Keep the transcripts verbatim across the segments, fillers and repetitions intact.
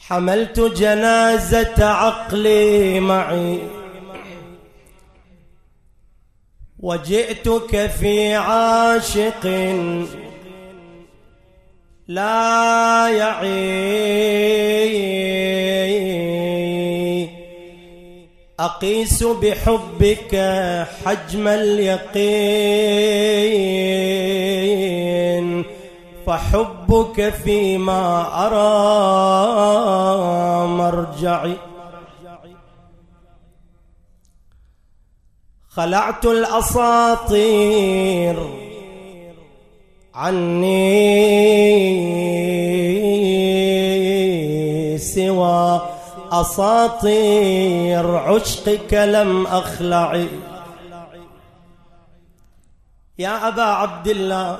حملت جنازة عقلي معي وجئتك في عاشق لا يعي أقيس بحبك حجم اليقين فحبك فيما أرى مرجعي. خلعت الأساطير عني سوى أساطير عشقك لم أخلع. يا أبا عبد الله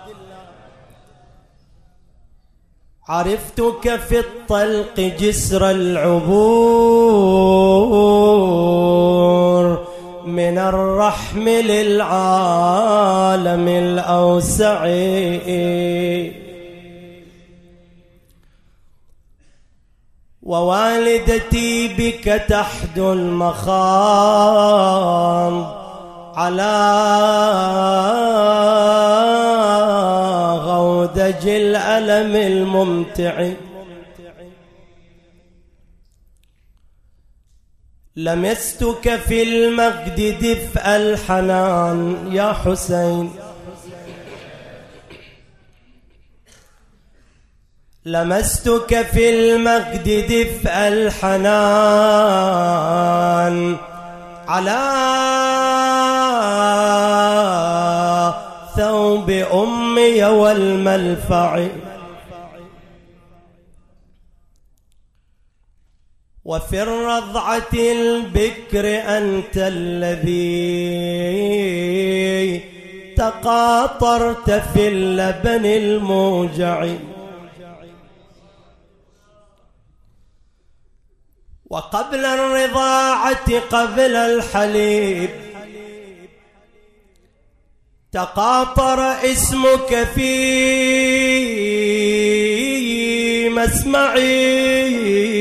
عرفتك في الطلق جسر العبور من الرحم للعالم الأوسع. ووالدتي بك تحدو المخاض على غودج الألم الممتع. لمستك في المجد دفء الحنان يا حسين. لمستك في المجد دفء الحنان على ثوب أمي والملفع. وفي الرضعة البكر أنت الذي تقاطرت في اللبن الموجع. وقبل الرضاعة قبل الحليب تقاطر اسمك في مسمعي.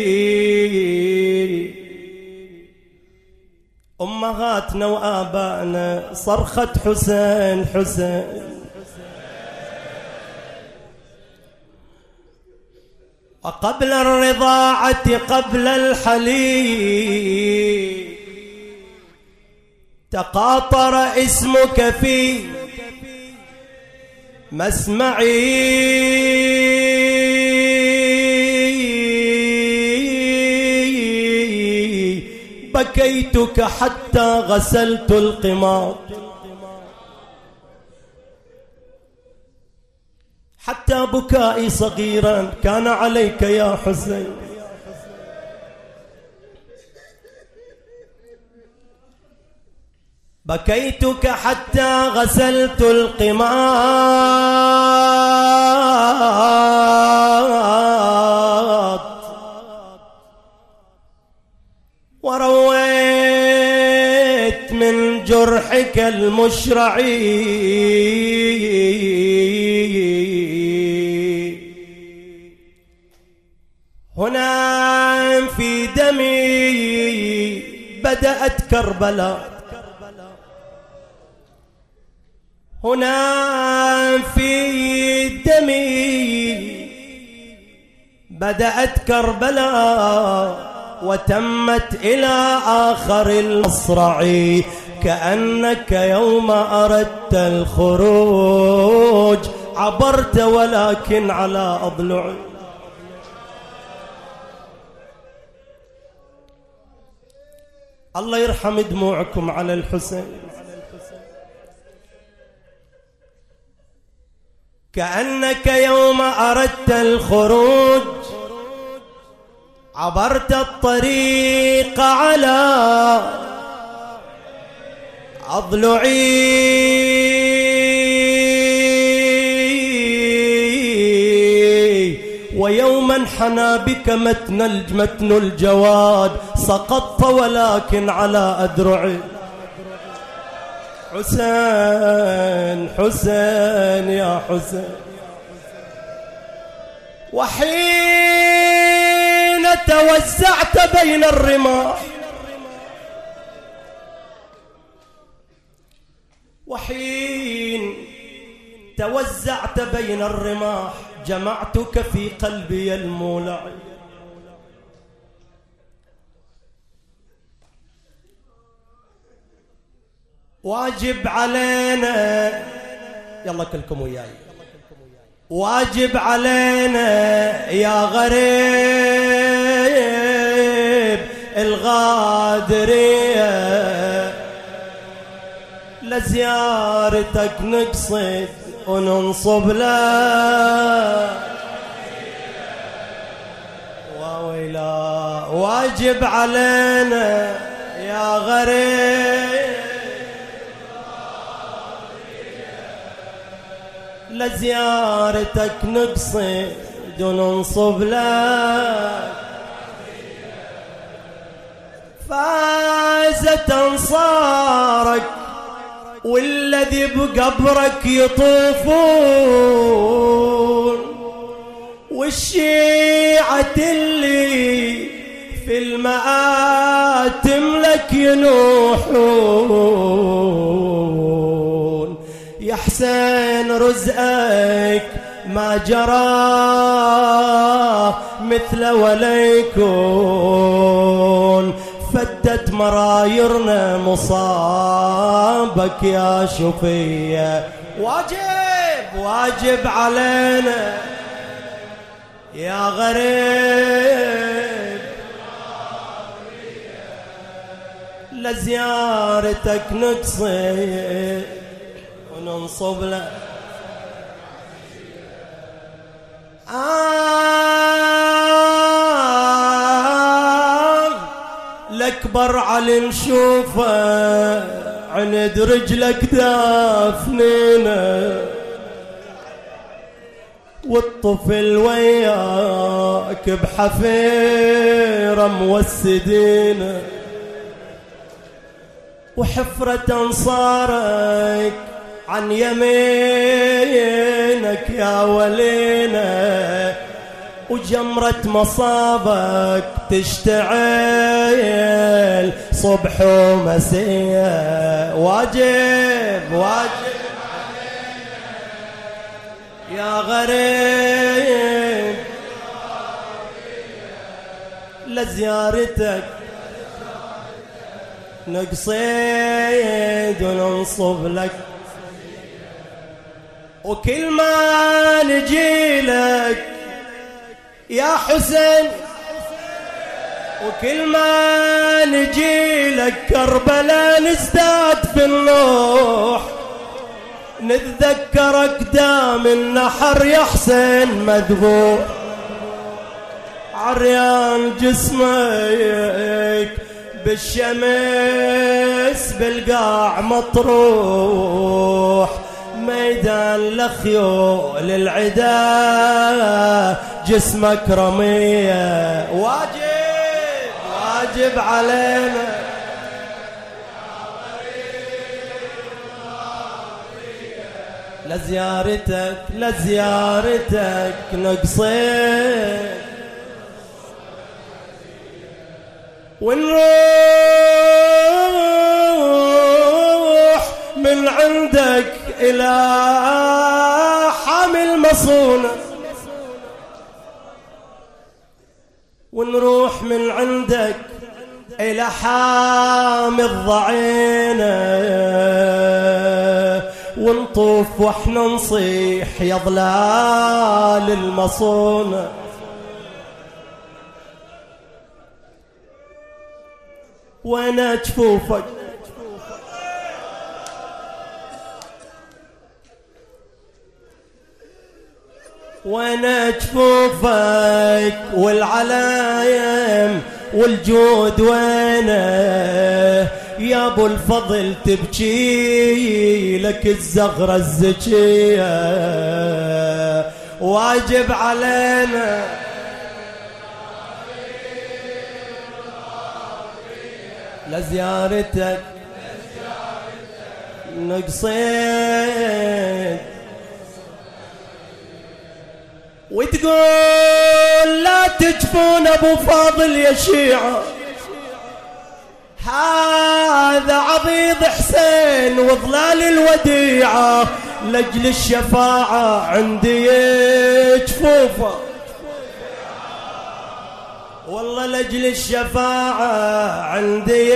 أمهاتنا وآبائنا صرخت حسين حسين. وقبل الرضاعة قبل الحليب تقاطر اسمك في مسمعي. بكيتك حتى غسلت القمار حتى بكائي صغيرا كان عليك يا حسين. بكيتك حتى غسلت القماط ورويت من جرحك المشرعي. هنا في دمي بدأت كربلاء. هنا في دمي بدأت كربلاء وتمت إلى آخر المصرع. كأنك يوم أردت الخروج عبرت ولكن على أضلعي. الله يرحم دموعكم على الحسين. كأنك يوم أردت الخروج عبرت الطريق على أضلعي. ويوما حنى بك متن متن الجواد سقطت ولكن على أدرعي. حسين حسين يا حسين. وحين توزعت بين الرماح وحين توزعت بين الرماح جمعتك في قلبي المولع. واجب علينا، يلا كلكم وياي، واجب علينا يا غريب الغادرية لزيارتك نقصد وننصب لا وويلا. واجب علينا يا غريب لزيارتك نقصد وننصب لك. فازت انصارك والذي بقبرك يطوفون والشيعة اللي في المآتم لك ينوحون. يا حسين رزقك ما جرى مثل وليكون فتت مرايرنا مصابك يا شفية. واجب واجب علينا يا غريب لزيارتك نقصد وننصب لك. آه الأكبر علي نشوفه عند رجلك دافنينه والطفل وياك بحفيرة موسدينه وحفرة أنصارك عن يمينك يا ولينا وجمرة مصابك تشتعل صبح ومسيا. واجب واجب علينا يا غريب لزيارتك نقصد وننصب لك. وكل ما نجيلك يا حسين وكل ما نجيلك كربلاء نزداد في النوح نتذكرك دام النحر يا حسين مذبوح عريان جسمك بالشمس بالقاع مطروح ميدان لخيول العدا جسمك رمية. واجب واجب علينا لزيارتك لزيارتك نقصد ونروح من عندك إلى حامي المصونة ونروح من عندك إلى حامي الضعينة ونطوف واحنا نصيح يا ظلال المصونة. وين جفوفك وين جفوفك والعلايم والجود وينه يا ابو الفضل تبكي لك الزغرة الزكية. واجب علينا لزيارتك نقصد وتقول لا تجفون ابو فاضل يا شيعة. هذا عضيض حسين وظلال الوديعة، لجل الشفاعة عندي جفوفه، والله لجل الشفاعة عندي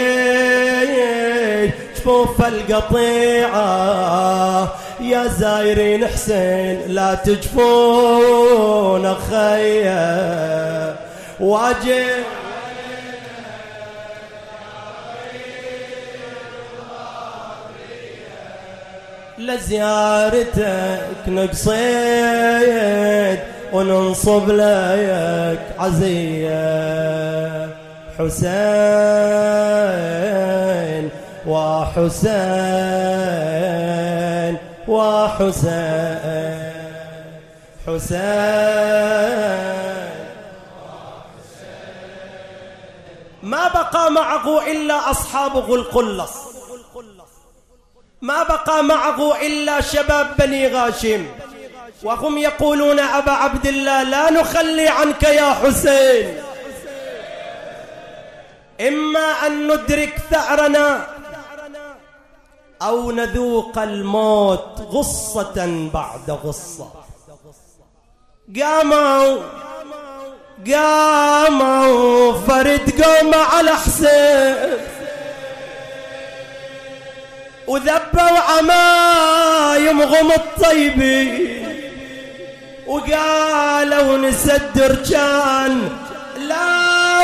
جفوف القطيعة. يا زايرين حسين لا تجفون خيا واجب لزيارتك نقصيد وننصب لك عزية. حسين وحسين وحسين حسين ما بقى معه إلا أصحابه القلص، ما بقى معه إلا شباب بني غاشم، وهم يقولون أبا عبد الله لا نخلي عنك يا حسين، إما أن ندرك ثأرنا أو نذوق الموت غصة بعد غصة. قاموا قاموا فرد قوم على حسين وذبوا عمايم غم الطيبين وقالوا نسد رجال لا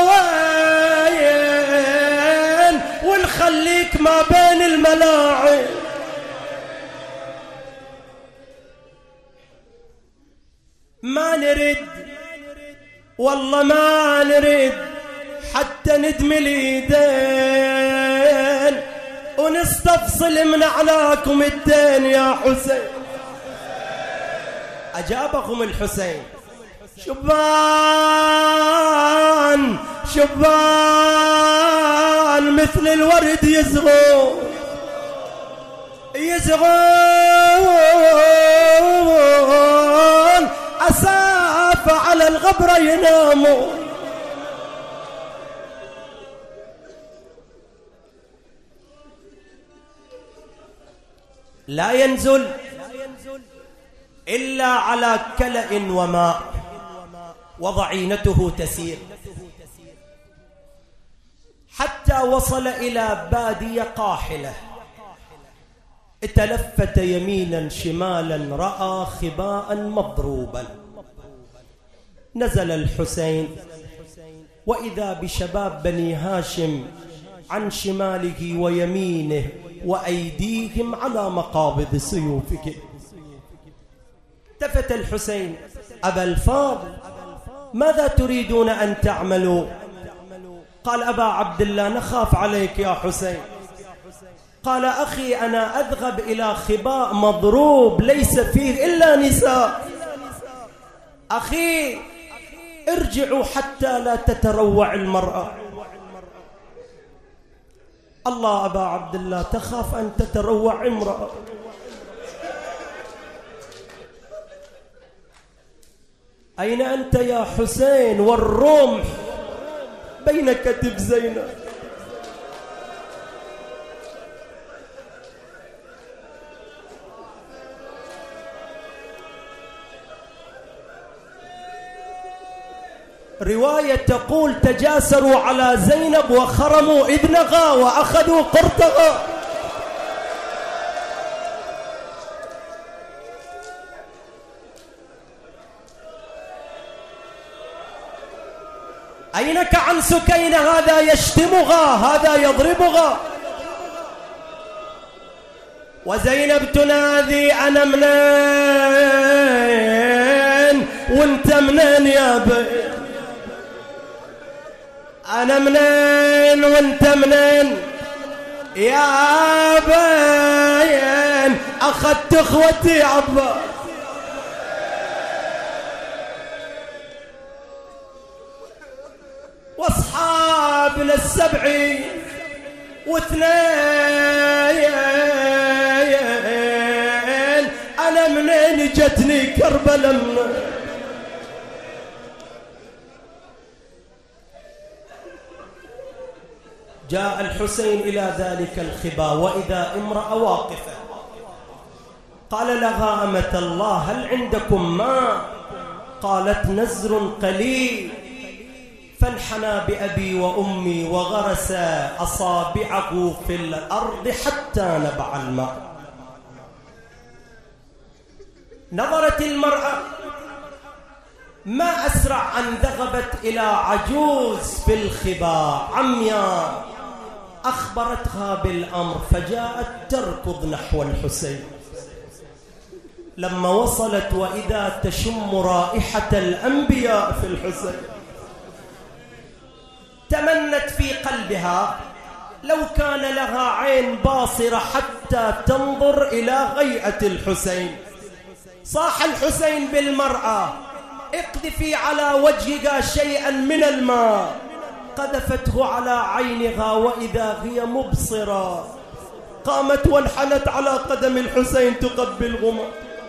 وين ونخليك ما بين الملاعب. ما نرد والله ما نرد حتى ندمي اليدين ونستفصل من أعناكم الدين يا حسين. أجابهم الحسين شبان شبان مثل الورد يزغون يزغون أساف على الغبرة ينامون. لا ينزل إلا على كلأ وماء وضعينته تسير حتى وصل إلى بادية قاحلة. تلفت يمينا شمالا رأى خباء مضروبا. نزل الحسين وإذا بشباب بني هاشم عن شماله ويمينه وأيديهم على مقابض سيوفهم. التفت الحسين أبا الفاضل ماذا تريدون أن تعملوا؟ قال أبا عبد الله نخاف عليك يا حسين. قال أخي أنا أذهب إلى خباء مضروب ليس فيه إلا نساء. أخي ارجعوا حتى لا تتروع المرأة. الله أبا عبد الله تخاف أن تتروع امرأة. أين أنت يا حسين والرمح بين كتف زينب؟ رواية تقول تجاسروا على زينب وخرموا ابنها وأخذوا قرطها. أينك عن سكينة؟ هذا يشتمها هذا يضربها. وزينب تنادي أنا منين وانت منين يا بي؟ أنا منين وانت منين يا بين؟ أخذت أخوتي عباس واصحابنا السبعين واثنين. أنا منين جتني كربلاء؟ جاء الحسين إلى ذلك الخبا وإذا امرأة واقفة. قال لها أمة الله هل عندكم ماء؟ قالت نزر قليل. فانحنى بأبي وأمي وغرس أصابعه في الأرض حتى نبع الماء. نظرت المرأة ما أسرع أن ذهبت إلى عجوز في الخبا عمياء أخبرتها بالأمر، فجاءت تركض نحو الحسين. لما وصلت وإذا تشم رائحة الأنبياء في الحسين، تمنت في قلبها لو كان لها عين باصرة حتى تنظر إلى هيئة الحسين. صاح الحسين بالمرأة اقذفي على وجهها شيئا من الماء. قذفته على عينها وإذا هي مبصرة. قامت وانحنت على قدم الحسين تقبلهما.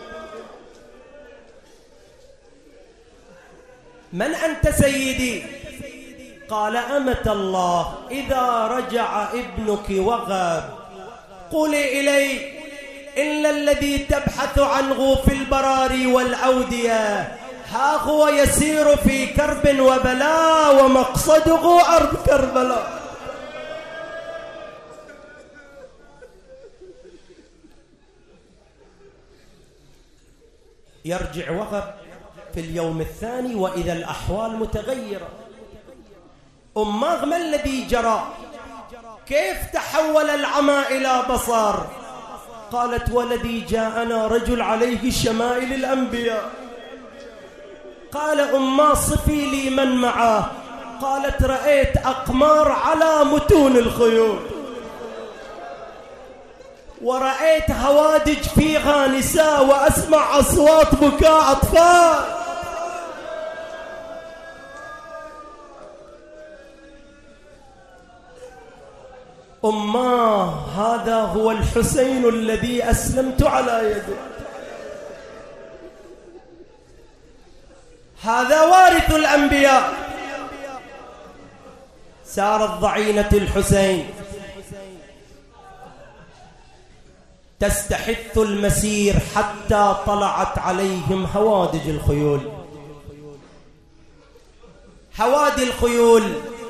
من أنت سيدي؟ قال أمة الله إذا رجع ابنك وغاب قولي إلي إن الذي تبحث عنه في البراري والأودية ها هو يسير في كرب وبلاء ومقصده أرض كربلاء. يرجع وغب في اليوم الثاني وإذا الأحوال متغيرة. أماه ما الذي جرى؟ كيف تحول العمى إلى بصر؟ قالت والذي جاءنا رجل عليه شمائل الأنبياء. قال أماه صفي لي من معه. قالت رأيت أقمار على متون الخيول ورأيت هوادج فيها نساء وأسمع أصوات بكاء أطفال. أماه هذا هو الحسين الذي أسلمت على يده، هذا وارث الأنبياء. سارت ضعينة الحسين تستحث المسير حتى طلعت عليهم هوادج الخيول. هوادي الخيول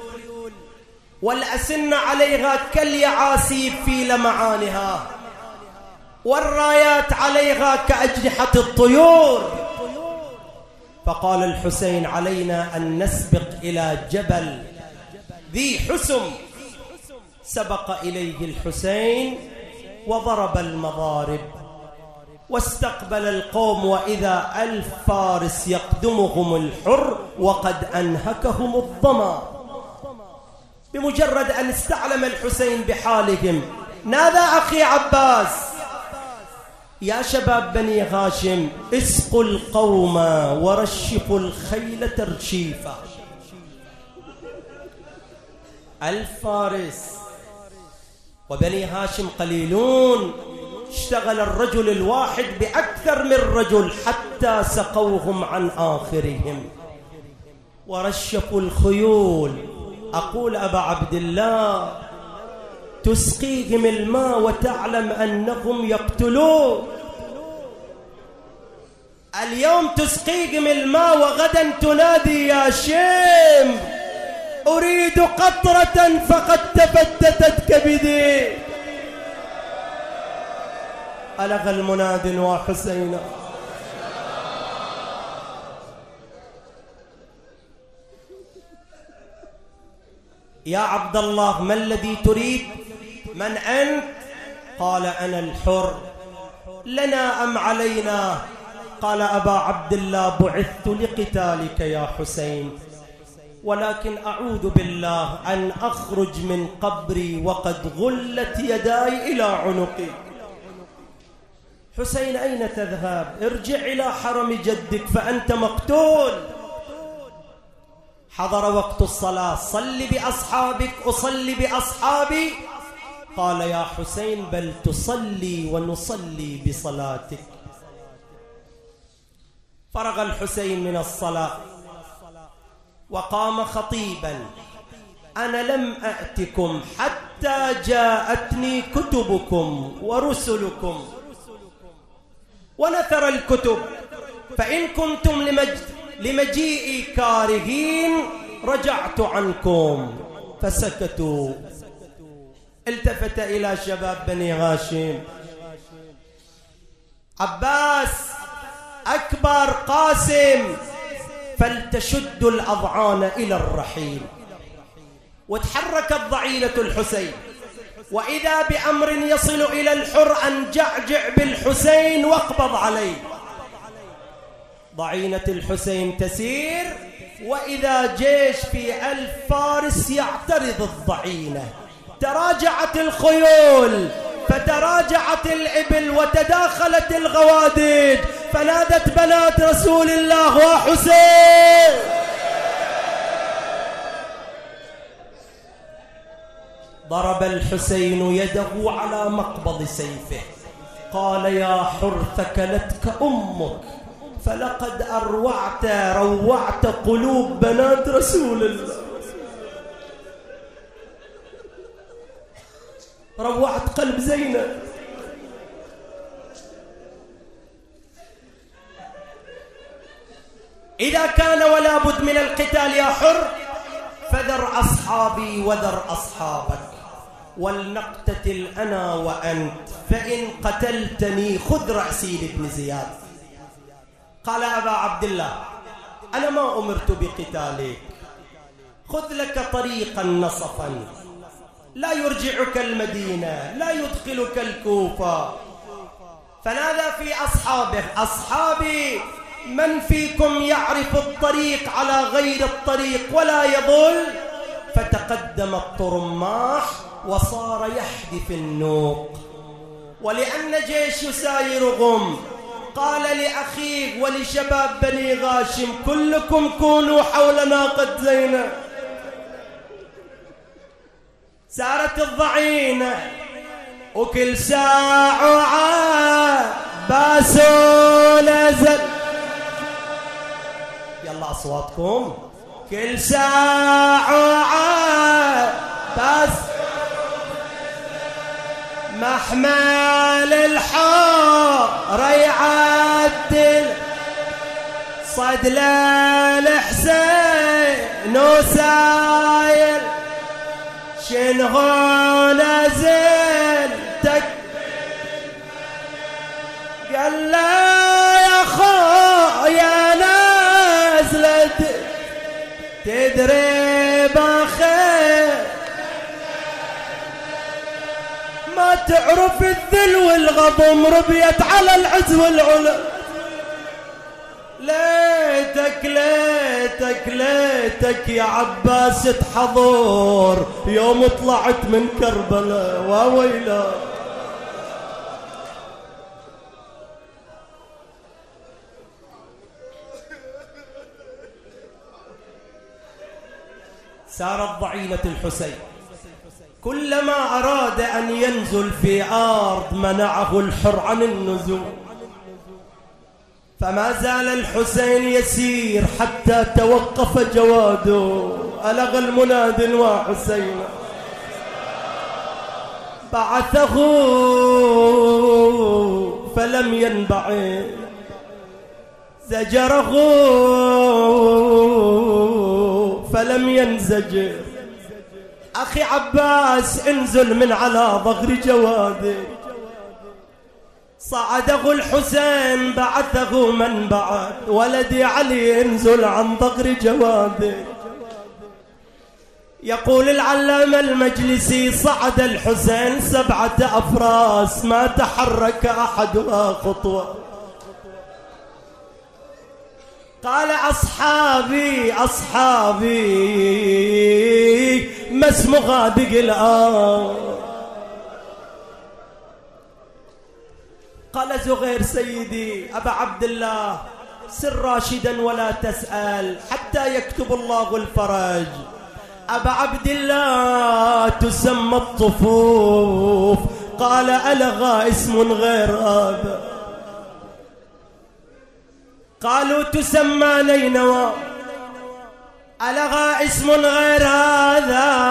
والأسنة عليها كاليعاسيب في لمعانها، والرايات عليها كأجنحة الطيور. فقال الحسين علينا أن نسبق إلى جبل ذي حسم. سبق إليه الحسين وضرب المضارب واستقبل القوم وإذا ألف فارس يقدمهم الحر وقد أنهكهم الظما. بمجرد أن استعلم الحسين بحالهم نادى أخي عباس يا شباب بني هاشم اسقوا القوم ورشفوا الخيل ترشيفا. ألف فارس وبني هاشم قليلون، اشتغل الرجل الواحد بأكثر من رجل حتى سقوهم عن آخرهم ورشفوا الخيول. أقول أبا عبد الله تسقيهم الماء وتعلم أنهم يقتلون. اليوم تسقيهم الماء وغدا تنادي يا شيم أريد قطرة فقد تفتتت كبدي. ألغى المناد وحسينا. يا عبد الله ما الذي تريد؟ من أنت؟ قال أنا الحر. لنا أم علينا؟ قال أبا عبد الله بعثت لقتالك يا حسين، ولكن أعوذ بالله أن أخرج من قبري وقد غلت يداي إلى عنقي. حسين أين تذهب؟ ارجع إلى حرم جدك فأنت مقتول. حضر وقت الصلاة صل بأصحابك أصلي بأصحابي. قال يا حسين بل تصلي ونصلي بصلاتك. فرغ الحسين من الصلاة وقام خطيبا أنا لم أأتكم حتى جاءتني كتبكم ورسلكم ونثر الكتب، فإن كنتم لمجيئي كارهين رجعت عنكم. فسكتوا. التفت إلى شباب بني هاشم: عباس، أكبر، قاسم، فلتشدوا الأضعان إلى الرحيل. وتحركت ضعينة الحسين، وإذا بأمر يصل إلى الحر أن جعجع بالحسين واقبض عليه. ضعينة الحسين تسير، وإذا جيش في ألف فارس يعترض الضعينة. تراجعت الخيول، فتراجعت الإبل، وتداخلت الغواديد، فنادت بنات رسول الله: وحسين! ضرب الحسين يده على مقبض سيفه، قال: يا حر ثكلتك أمك، فلقد أروعت روعت قلوب بنات رسول الله، روعت قلب زينب. إذا كان ولا بد من القتال يا حر، فذر أصحابي وذر أصحابك، ولنقتتل أنا وأنت، فإن قتلتني خذ رأسي لابن زياد. قال: أبا عبد الله، أنا ما أمرت بقتالك، خذ لك طريقا نصفا لا يرجعك المدينة، لا يدخلك الكوفة. فنادى في أصحابه: أصحابي، من فيكم يعرف الطريق على غير الطريق ولا يضل؟ فتقدم الطرماح وصار يحدث النوق، ولأن جيش يساير غم قال لأخيه ولشباب بني غاشم: كلكم كونوا حول ناقة زينب. سارت الضعينة، وكل ساعة عباس نزل. يلا أصواتكم. كل ساعة عباس محمل الحار يعدل، صد للحسين وسايل، شنو نزل تك. قال لا يا خويا نزلت تدري بخير، ما تعرف الذل والغضم، ربيت على العز والعلا. ليتك ليتك ليتك يا عباس تحضر يوم طلعت من كربلاء، وويلا. سارت ضعينة الحسين، كلما أراد أن ينزل في أرض منعه الحر عن النزول، فما زال الحسين يسير حتى توقف جواده. ألغى المناد: وحسين، بعثه فلم ينبعث، زجره فلم ينزجر. أخي عباس، انزل من على ظهر جواده. صعده الحسين، بعثه من بعث، ولدي علي انزل عن ظهر جواده. يقول العلامة المجلسي: صعد الحسين سبعة أفراس ما تحرك أحدها خطوة. قال: أصحابي أصحابي ما اسم غادق الآن؟ قال زغير: سيدي أبا عبد الله، سر راشدا ولا تسأل حتى يكتب الله الفرج. أبا عبد الله، تسمى الطفوف. قال: ألغى اسم غير هذا. قالوا: تسمى نينوى. ألغى اسم غير هذا.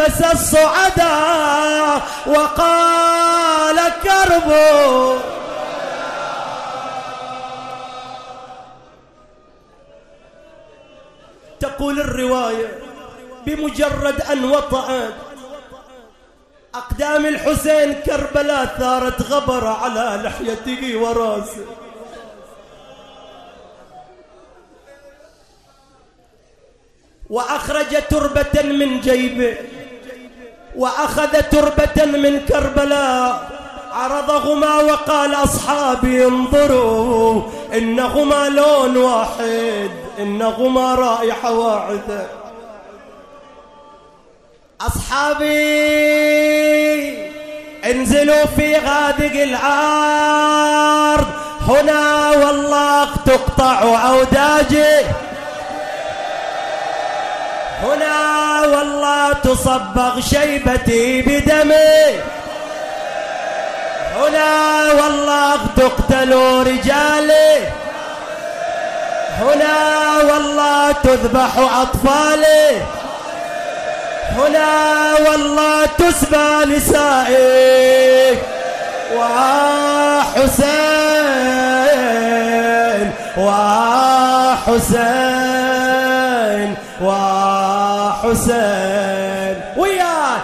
نفس الصعداء وقال كربو. تقول الرواية بمجرد أن وطأت أقدام الحسين كربلاء ثارت غبرة على لحيته وراسه. وأخرج تربة من جيبه وأخذ تربة من كربلاء عرضهما وقال أصحابي انظروا إنهما لون واحد إنهما رائحة واحدة. أصحابي انزلوا في هذه الأرض هنا والله تقطع أوداجي، هنا والله تصبغ شيبتي بدمي، هنا والله تقتل رجالي، هنا والله تذبح أطفالي، هنا والله تسبى نسائي. وحسين وحسين وحسين ويا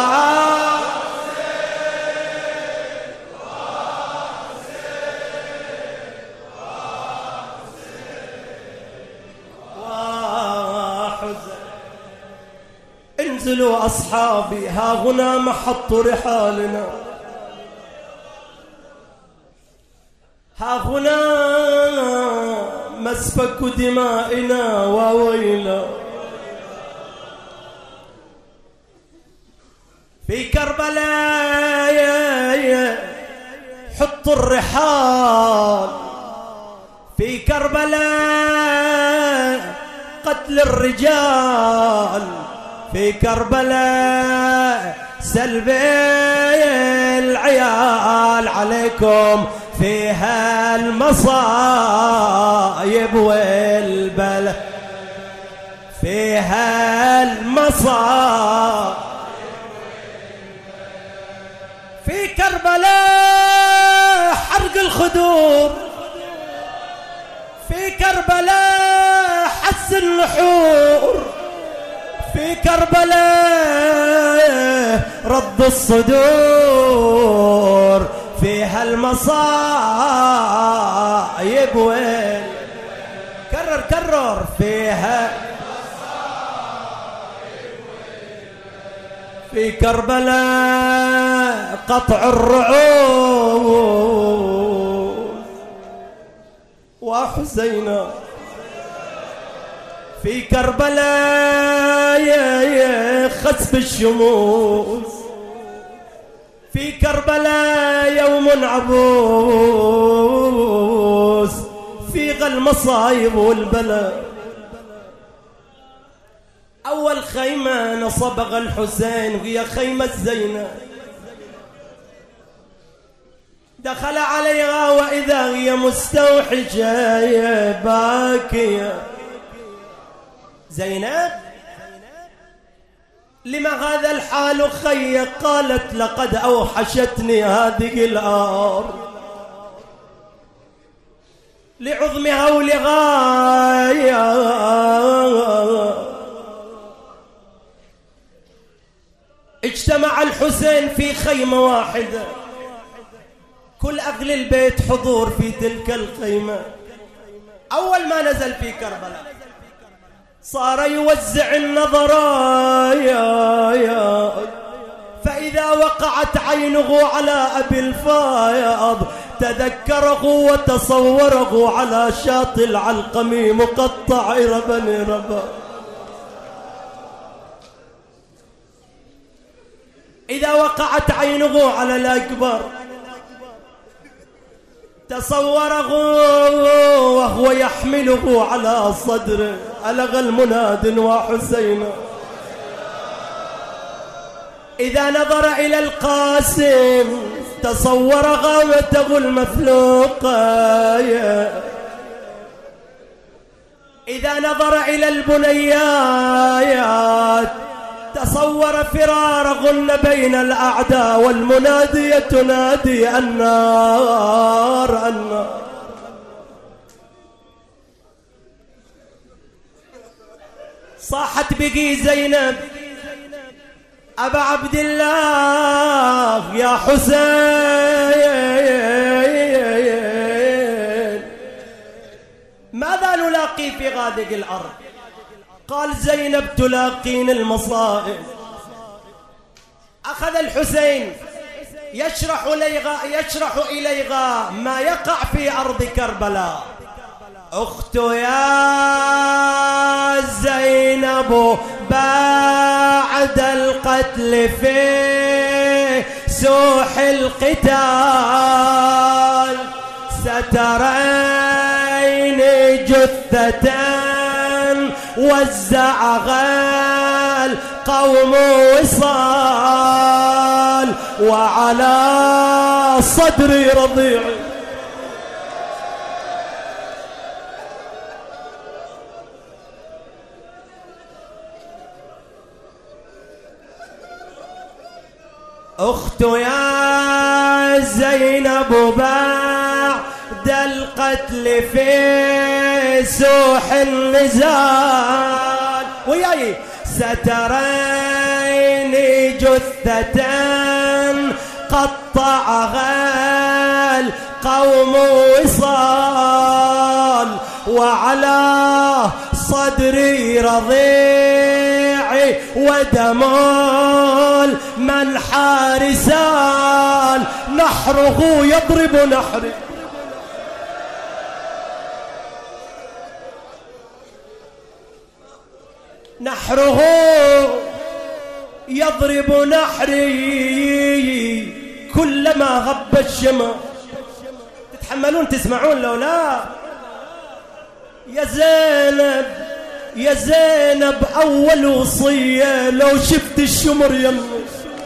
انزلوا أصحابي ها هنا محط رحالنا، ها هنا مسفك دمائنا وويلا. في كربلاء حطوا الرحال، في كربلاء قتل الرجال، في كربلاء سلب العيال عليكم في هالمصايب والبلا، في هالمصايب. في كربلاء حرق الخدور، في كربلاء حس النحور، في كربلاء رد الصدور، في هالمصايب وين كرر كرر فيها. في كربلاء قطع الرعوز وحسينا، في كربلاء خسف الشموس، في كربلاء يوم عبوس، في المصايب والبلاء. أول خيمة نصبها الحسين وهي خيمة زينب، دخل عليها وإذا هي مستوحشة باكية. زينب لما هذا الحال خي؟ قالت لقد أوحشتني هذه الأرض لعظمها ولغاية. اجتمع الحسين في خيمة واحدة، كل أهل البيت حضور في تلك الخيمة. أول ما نزل في كربلاء صار يوزع النظرايا، فإذا وقعت عينه على أبي الفايض تذكره وتصوره على شاطئ العلقمي مقطع ربني ربا. إذا وقعت عينه على الأكبر تصوره وهو يحمله على صدره ألغى المناد وحسين. إذا نظر إلى القاسم تصور غامته المفلوقة، إذا نظر إلى البنيات تصور فرار غل بين الأعداء والمنادية تنادي النار النار. صاحت بقي زينب أبا عبد الله يا حسين ماذا نلاقي في غادق الأرض؟ قال زينب تلاقين المصائب. أخذ الحسين يشرح إليها يشرح إليها ما يقع في أرض كربلاء. أخت يا زينب بعد القتل في سوح القتال سترين جثة وزعها القوم وصال وعلى صدري رضيع. أخت يا زينب بعد القتل في سوح النزال وياي سترين جثة قطعها القوم وصال وعلى صدري رضيعي ودم من حارسان نحره يضرب نحري. نحره يضرب نحري كلما غب الشمع. تتحملون تسمعون لو لا؟ يا زينب يا زينب أول وصية لو شفت الشمر يمي.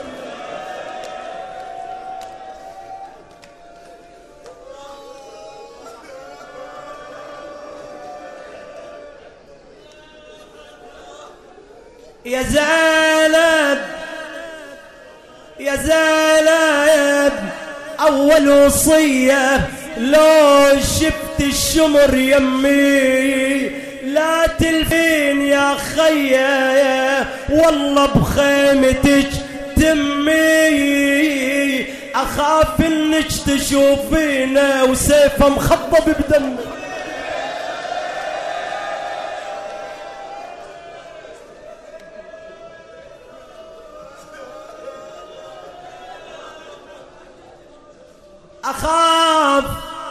يا زينب يا زينب أول وصية لو شفت الشمر يمي لا تلفين يا خيه والله بخيمتك تمي أخاف انك تشوفينا وسيفه مخضب بدمي. أخاف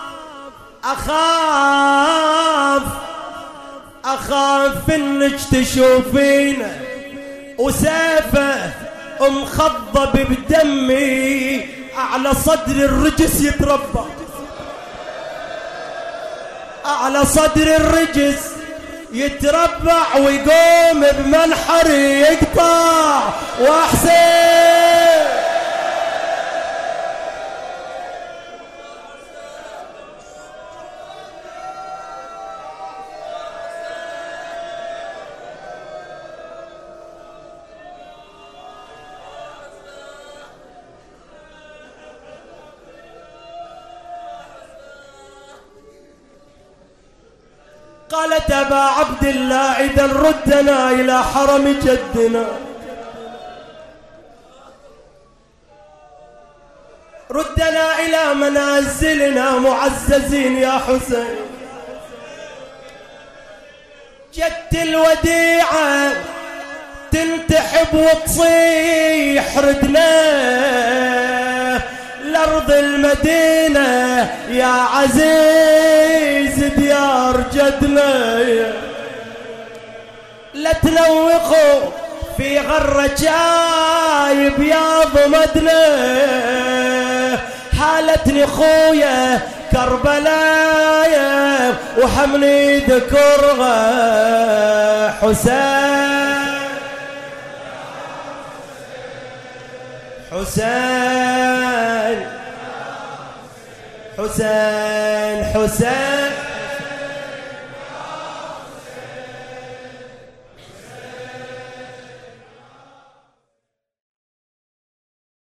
أخاف أخاف إنك تشوفينا وسيفه مخضب بدمي أعلى صدر الرجس يتربى. أعلى صدر الرجس يتربع ويقوم بمنحر يقطع وحسين. قالت أبا عبد الله إذا ردنا إلى حرم جدنا ردنا إلى منازلنا معززين يا حسين. جدت الوديعة تنتحب وتصيح ردنا لأرض المدينة يا عزيز ديار جدنا. لا تنوقوا في غرة جايب يا ضمدنا حالتني خويا كربلاء وحمني ذكرها حسين. حسين حسين حسين